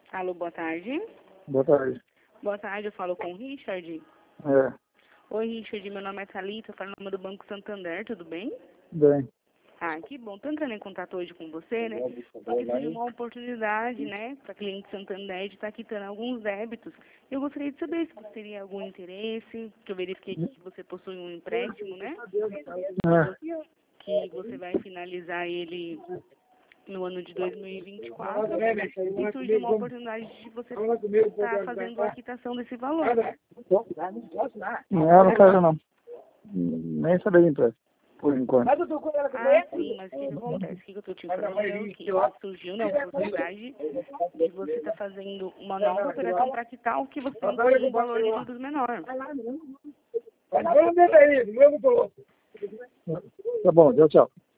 Alô, boa tarde. Boa tarde. Boa tarde, eu falo com o Richard. É, Oi, Richard, meu nome é Thalita, eu falo em nome do Banco Santander, tudo bem? bem. Ah, que bom. Tô entrando em contato hoje com você, né? Porque surgiu uma oportunidade, né, para cliente Santander de estar quitando alguns débitos. Eu gostaria de saber se você teria algum interesse, que eu verifiquei aqui que você possui um empréstimo, né? É, Que você vai finalizar ele no ano de 2024 e surgiu uma oportunidade de você estar fazendo a quitação desse valor. não quero não. Nem saber de empresa, por enquanto. Ah, sim, mas o que acontece? O que eu estou te informando é o que surgiu na oportunidade de você estar fazendo uma nova operação para quitar o que você tem com um valor de juros menor. Tá bom, tchau, tchau.